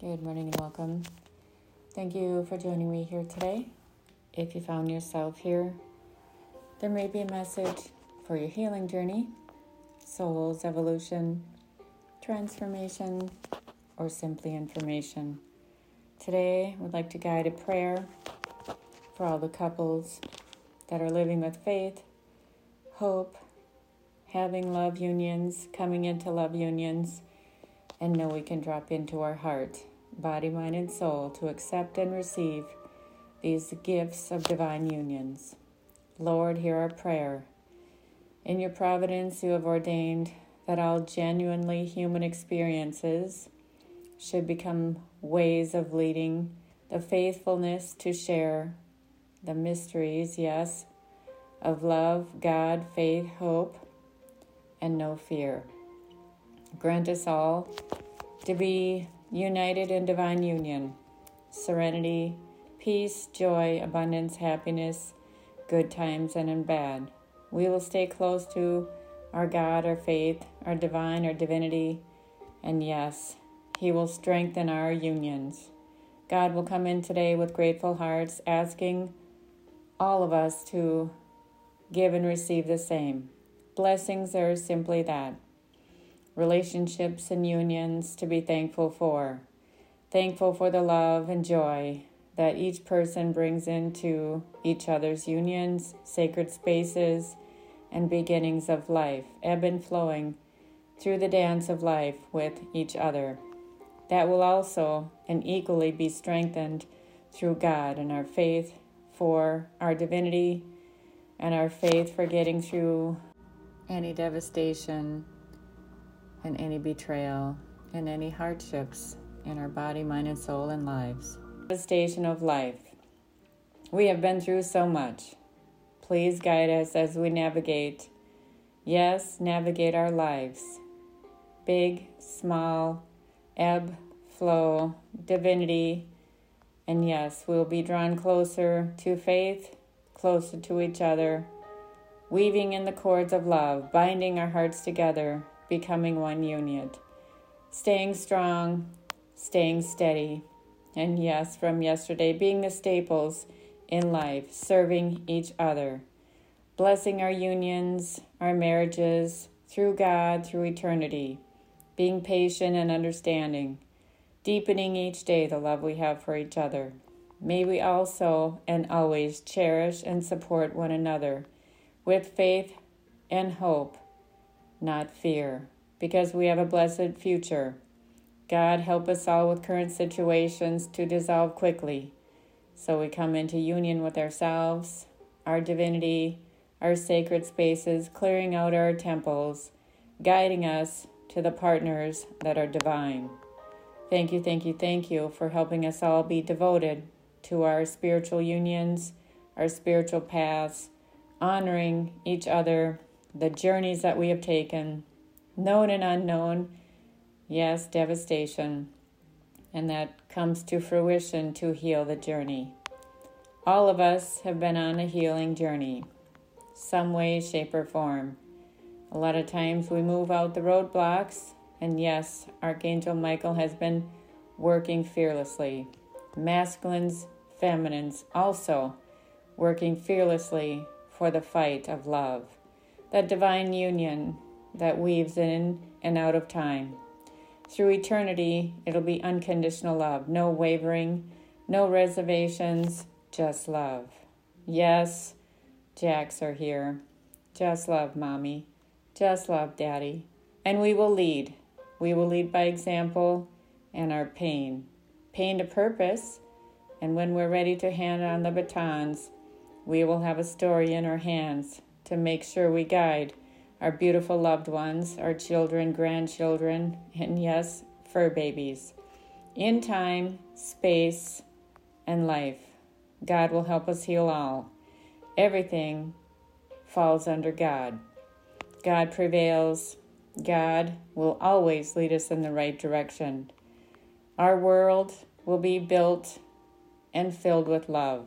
Good morning and welcome. Thank you for joining me here today. If you found yourself here, there may be a message for your healing journey, soul's evolution, transformation, or simply information. Today, I would like to guide a prayer for all the couples that are living with faith, hope, having love unions, coming into love unions, and know we can drop into our heart, body, mind, and soul to accept and receive these gifts of divine unions. Lord, hear our prayer. In your providence, you have ordained that all genuinely human experiences should become ways of leading the faithfulness to share the mysteries, yes, of love, God, faith, hope, and no fear. Grant us all to be united in divine union, serenity, peace, joy, abundance, happiness, good times and in bad. We will stay close to our God, our faith, our divine, our divinity, and yes, He will strengthen our unions. God will come in today with grateful hearts, asking all of us to give and receive the same. Blessings are simply that. Relationships and unions to be thankful for. Thankful for the love and joy that each person brings into each other's unions, sacred spaces, and beginnings of life, ebb and flowing through the dance of life with each other. That will also and equally be strengthened through God and our faith for our divinity and our faith for getting through any devastation and any betrayal and any hardships in our body, mind, and soul and lives. Devastation of life. We have been through so much. Please guide us as we navigate. Yes, navigate our lives. Big, small, ebb, flow, divinity, and yes, we'll be drawn closer to faith, closer to each other, weaving in the cords of love, binding our hearts together, becoming one unit, staying strong, staying steady, and yes, from yesterday, being the staples in life, serving each other, blessing our unions, our marriages, through God, through eternity, being patient and understanding, deepening each day the love we have for each other. May we also and always cherish and support one another with faith and hope, not fear, because we have a blessed future. God, help us all with current situations to dissolve quickly, so we come into union with ourselves, our divinity, our sacred spaces, clearing out our temples, guiding us to the partners that are divine. Thank you for helping us all be devoted to our spiritual unions, our spiritual paths, honoring each other, the journeys that we have taken, known and unknown, yes, devastation, and that comes to fruition to heal the journey. All of us have been on a healing journey, some way, shape, or form. A lot of times we move out the roadblocks, and yes, Archangel Michael has been working fearlessly. Masculines, feminines also working fearlessly for the fight of love, that divine union that weaves in and out of time. Through eternity, it'll be unconditional love, no wavering, no reservations, just love. Yes, Jacks are here. Just love, Mommy. Just love, Daddy. And we will lead. We will lead by example and our pain. Pain to purpose, and when we're ready to hand on the batons, we will have a story in our hands to make sure we guide our beautiful loved ones, our children, grandchildren, and yes, fur babies. In time, space, and life, God will help us heal all. Everything falls under God. God prevails. God will always lead us in the right direction. Our world will be built and filled with love.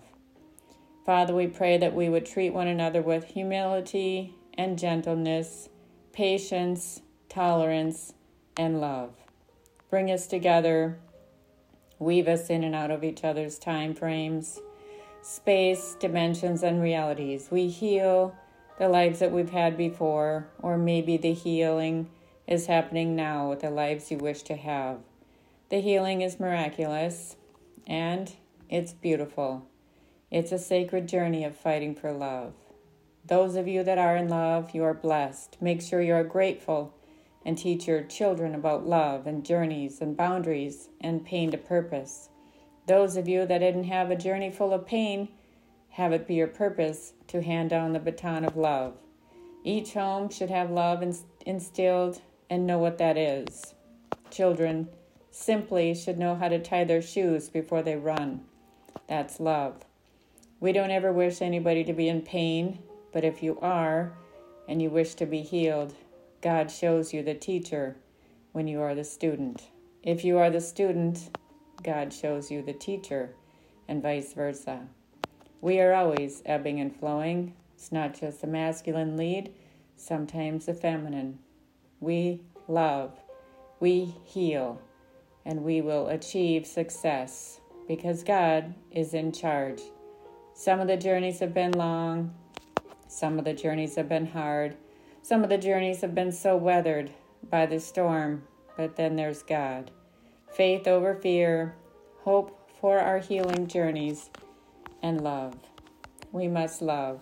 Father, we pray that we would treat one another with humility and gentleness, patience, tolerance, and love. Bring us together weave us in and out of each other's time frames, space, dimensions, and realities. We heal the lives that we've had before, or maybe the healing is happening now with the lives you wish to have. The healing is miraculous, and it's beautiful. It's a sacred journey of fighting for love. Those of you that are in love, you are blessed. Make sure you are grateful and teach your children about love and journeys and boundaries and pain to purpose. Those of you that didn't have a journey full of pain, have it be your purpose to hand down the baton of love. Each home should have love instilled and know what that is. Children simply should know how to tie their shoes before they run. That's love. We don't ever wish anybody to be in pain, but if you are and you wish to be healed, God shows you the teacher when you are the student. If you are the student, God shows you the teacher, and vice versa. We are always ebbing and flowing. It's not just the masculine lead, sometimes the feminine. We love, we heal, and we will achieve success because God is in charge. Some of the journeys have been long. Some of the journeys have been hard. Some of the journeys have been so weathered by the storm, but then there's God. Faith over fear, hope for our healing journeys, and love. We must love.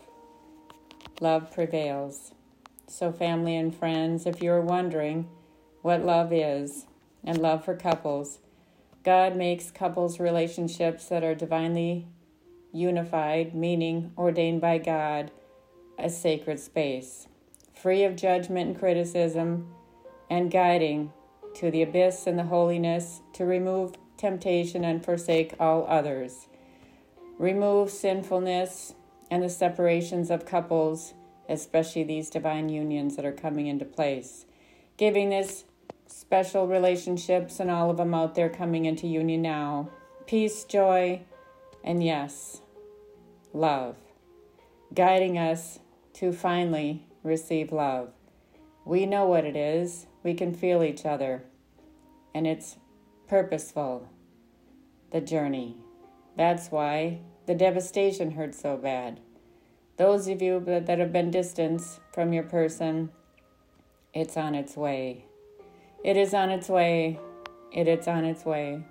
Love prevails. So family and friends, if you're wondering what love is, and love for couples, God makes couples relationships that are divinely unified, meaning ordained by God, a sacred space, free of judgment and criticism, and guiding to the abyss and the holiness, to remove temptation and forsake all others. Remove sinfulness and the separations of couples, especially these divine unions that are coming into place. Giving this special relationships and all of them out there coming into union now. Peace, joy, and yes, love. Guiding us to finally receive love. We know what it is. We can feel each other. And it's purposeful, the journey. That's why the devastation hurt so bad. Those of you that have been distanced from your person, it's on its way. It is on its way. It is on its way.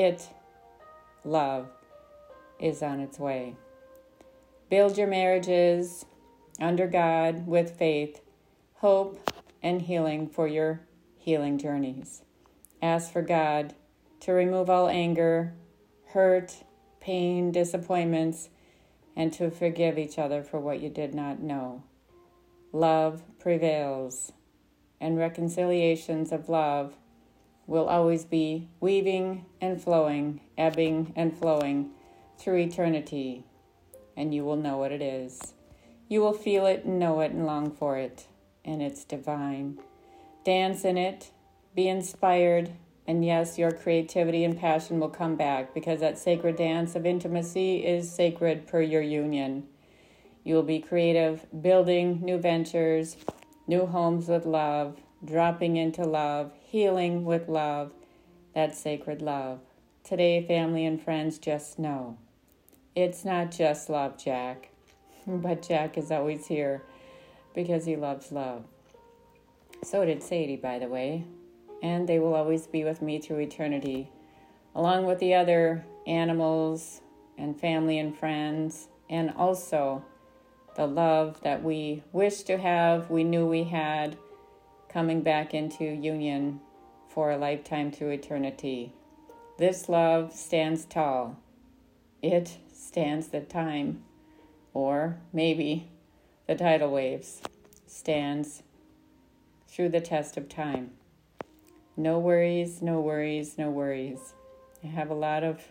Love, is on its way. Build your marriages under God with faith, hope, and healing for your healing journeys. Ask for God to remove all anger, hurt, pain, disappointments, and to forgive each other for what you did not know. Love prevails, and reconciliations of love will always be weaving and flowing, ebbing and flowing through eternity, and you will know what it is. You will feel it and know it and long for it, and it's divine. Dance in it, be inspired, and yes, your creativity and passion will come back because that sacred dance of intimacy is sacred per your union. You will be creative, building new ventures, new homes with love, dropping into love, healing with love, that sacred love. Today, family and friends, just know it's not just love, Jack, but Jack is always here because he loves love. So did Sadie, by the way, and they will always be with me through eternity, along with the other animals and family and friends, and also the love that we wish to have, we knew we had, coming back into union for a lifetime through eternity. This love stands tall. It stands the time, or maybe the tidal waves, stands through the test of time. No worries, no worries, no worries. I have a lot of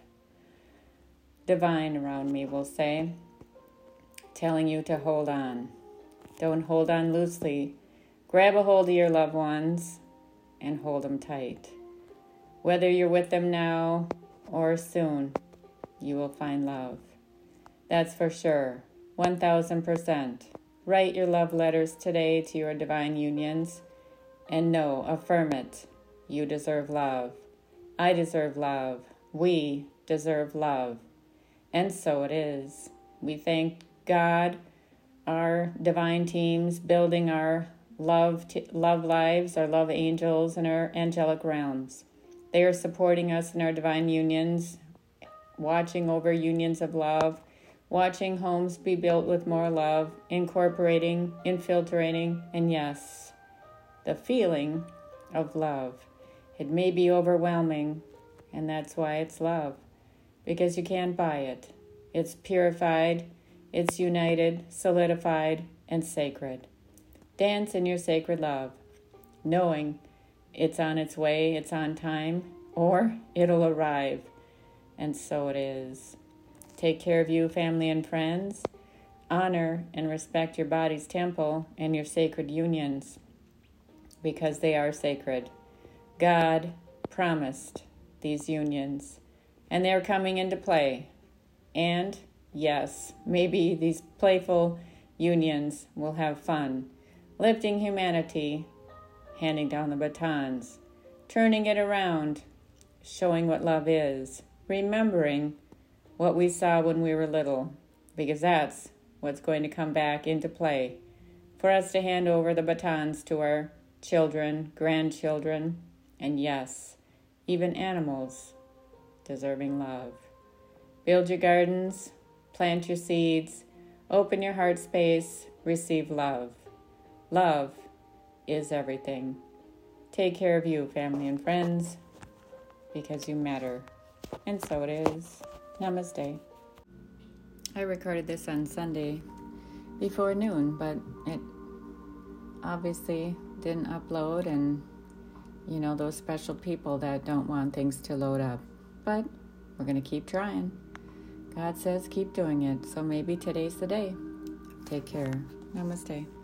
divine around me, we'll say, telling you to hold on. Don't hold on loosely. Grab a hold of your loved ones and hold them tight. Whether you're with them now or soon, you will find love. That's for sure, 1000%. Write your love letters today to your divine unions and know, affirm it. You deserve love. I deserve love. We deserve love. And so it is. We thank God, our divine teams building our love lives, our love angels, and our angelic realms. They are supporting us in our divine unions, watching over unions of love, watching homes be built with more love, incorporating, infiltrating, and yes, the feeling of love. It may be overwhelming, and that's why it's love, because you can't buy it. It's purified, it's united, solidified, and sacred. Dance in your sacred love, knowing it's on its way, it's on time, or it'll arrive. And so it is. Take care of you, family and friends. Honor and respect your body's temple and your sacred unions, because they are sacred. God promised these unions, and they're coming into play. And yes, maybe these playful unions will have fun, lifting humanity, handing down the batons, turning it around, showing what love is, remembering what we saw when we were little, because that's what's going to come back into play for us to hand over the batons to our children, grandchildren, and yes, even animals deserving love. Build your gardens, plant your seeds, open your heart space, receive love. Love is everything. Take care of you, family and friends, because you matter. And so it is. Namaste. I recorded this on Sunday before noon, but it obviously didn't upload, and you know those special people that don't want things to load up. But we're going to keep trying. God says keep doing it, so maybe today's the day. Take care. Namaste.